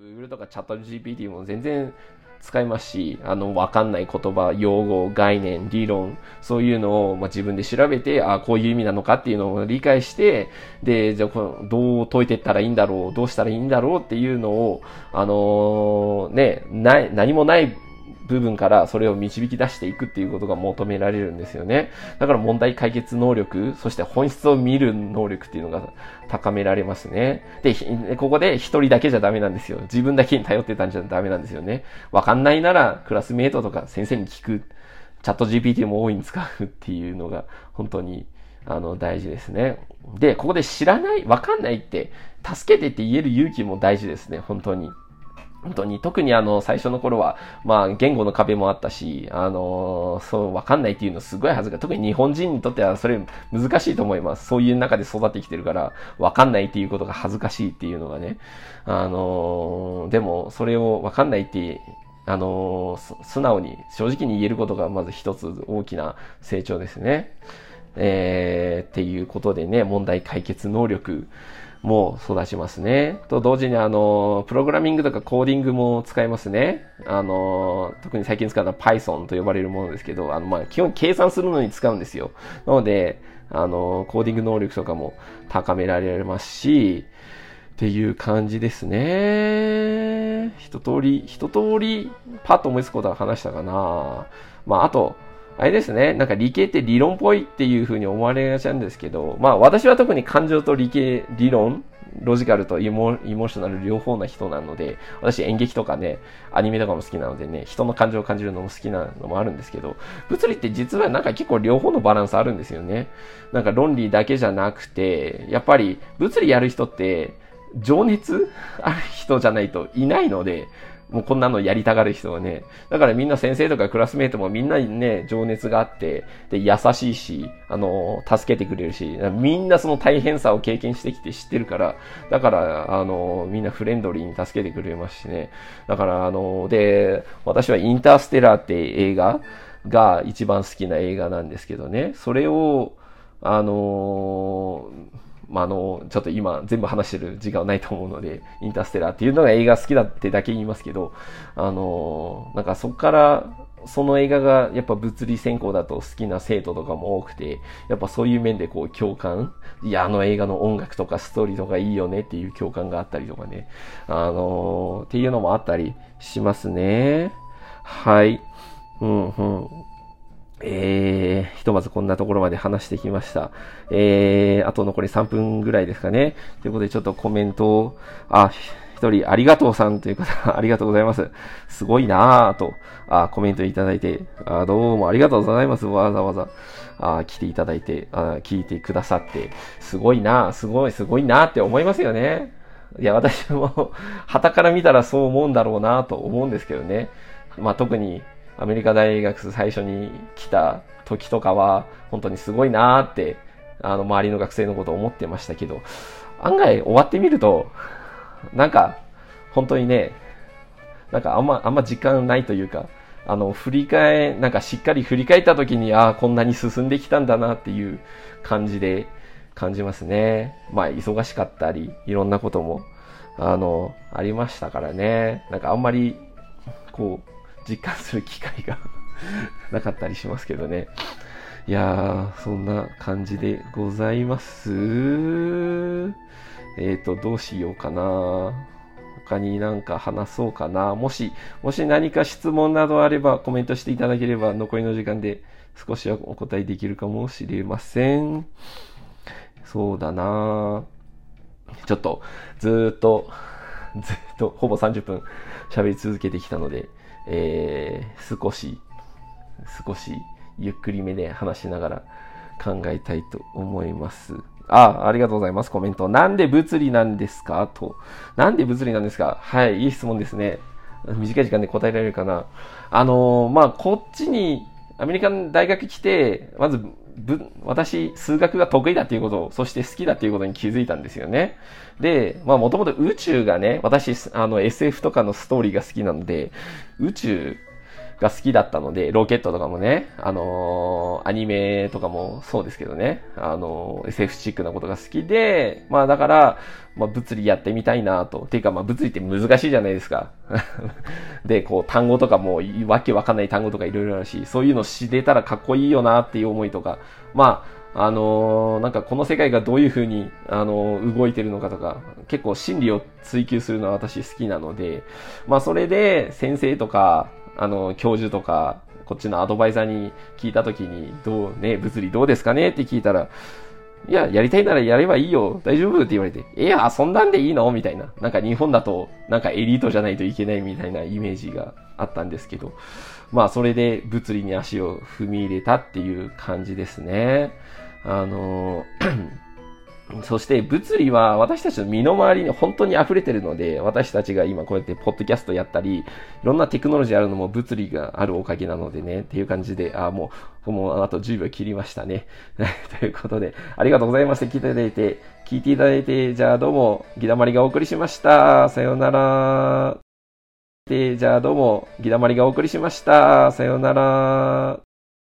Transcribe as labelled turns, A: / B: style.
A: Google とかチャット GPT も全然使いますし、わかんない言葉、用語、概念、理論、そういうのを、自分で調べて、こういう意味なのかっていうのを理解して、で、じゃあ、どう解いていったらいいんだろう、どうしたらいいんだろうっていうのを、何もない部分からそれを導き出していくっていうことが求められるんですよね。だから問題解決能力、そして本質を見る能力っていうのが高められますね。で、ここで一人だけじゃダメなんですよ。自分だけに頼ってたんじゃダメなんですよね。わかんないならクラスメイトとか先生に聞く。チャット GPT も大いに使うっていうのが本当に大事ですね。で、ここで知らない、わかんないって助けてって言える勇気も大事ですね。本当に特に最初の頃は言語の壁もあったしそうわかんないっていうのすごい恥ずかしい。特に日本人にとってはそれ難しいと思います。そういう中で育ってきてるからわかんないっていうことが恥ずかしいっていうのがねでもそれをわかんないって素直に正直に言えることがまず一つ大きな成長ですね。っていうことでね、問題解決能力も育ちますね。と同時にプログラミングとかコーディングも使えますね。特に最近使うのは Python と呼ばれるものですけど、基本計算するのに使うんですよ。なので、コーディング能力とかも高められますし、っていう感じですね。一通り、パッと思いつくことは話したかな。あと、あれですね。なんか理系って理論っぽいっていう風に思われがちなんですけど、私は特に感情と理論、ロジカルとイモーショナル両方な人なので、私演劇とかね、アニメとかも好きなのでね、人の感情を感じるのも好きなのもあるんですけど、物理って実はなんか結構両方のバランスあるんですよね。なんか論理だけじゃなくて、やっぱり物理やる人って情熱ある人じゃないといないので、もうこんなのやりたがる人はね。だからみんな先生とかクラスメイトもみんなにね、情熱があって、で、優しいし、助けてくれるし、みんなその大変さを経験してきて知ってるから、だから、みんなフレンドリーに助けてくれますしね。だから、で、私はインターステラーって映画が一番好きな映画なんですけどね。それを、ちょっと今全部話してる時間はないと思うので、インターステラーっていうのが映画好きだってだけ言いますけど、なんかそっから、その映画がやっぱ物理専攻だと好きな生徒とかも多くて、やっぱそういう面でこう共感、いや、映画の音楽とかストーリーとかいいよねっていう共感があったりとかね、っていうのもあったりしますね。はい。ひとまずこんなところまで話してきました。あと残り3分ぐらいですかね。ということでちょっとコメントを、一人ありがとうさんという方、ありがとうございます。すごいなぁと、コメントいただいて、どうもありがとうございます。わざわざ、来ていただいて、聞いてくださって、すごいなぁ、すごいなぁって思いますよね。いや、私も、傍から見たらそう思うんだろうなぁと思うんですけどね。特に、アメリカ大学最初に来た時とかは、本当にすごいなーって、周りの学生のことを思ってましたけど、案外終わってみると、なんか、本当にね、なんかあんま時間ないというか、なんかしっかり振り返った時に、こんなに進んできたんだなっていう感じで感じますね。忙しかったり、いろんなことも、ありましたからね。なんかあんまり、実感する機会がなかったりしますけどね。いやー、そんな感じでございます。どうしようかな。他になんか話そうかな。もし何か質問などあればコメントしていただければ残りの時間で少しはお答えできるかもしれません。そうだな。ちょっとずっとほぼ30分喋り続けてきたので、少しゆっくりめで話しながら考えたいと思います。ありがとうございます。コメント。なんで物理なんですかと。なんで物理なんですか。はい、いい質問ですね。短い時間で答えられるかな。こっちに、アメリカの大学来て、まず、私、数学が得意だっていうこと、そして好きだっていうことに気づいたんですよね。で、もともと宇宙がね、私、SF とかのストーリーが好きなので、宇宙が好きだったので、ロケットとかもね、アニメとかもそうですけどね、SF チックなことが好きで、まあだから、まあ物理やってみたいなと。ていうかまあ物理って難しいじゃないですか。で、こう単語とかもわけわかんない単語とかいろいろあるし、そういうの知れたらかっこいいよなっていう思いとか、まあ、なんかこの世界がどういう風に、動いてるのかとか、結構真理を追求するのは私好きなので、まあそれで先生とか、教授とか、こっちのアドバイザーに聞いたときに、物理どうですかねって聞いたら、いや、やりたいならやればいいよ、大丈夫って言われて、遊んだんでいいのみたいな。なんか日本だと、なんかエリートじゃないといけないみたいなイメージがあったんですけど、まあそれで物理に足を踏み入れたっていう感じですね。そして物理は私たちの身の回りに本当に溢れてるので、私たちが今こうやってポッドキャストやったり、いろんなテクノロジーあるのも物理があるおかげなのでね、っていう感じで、もうあと10秒切りましたね。ということで、ありがとうございました。聞いていただいて、じゃあどうも、ギダマリがお送りしました。さようなら。じゃあどうも、ギダマリがお送りしました。さようなら。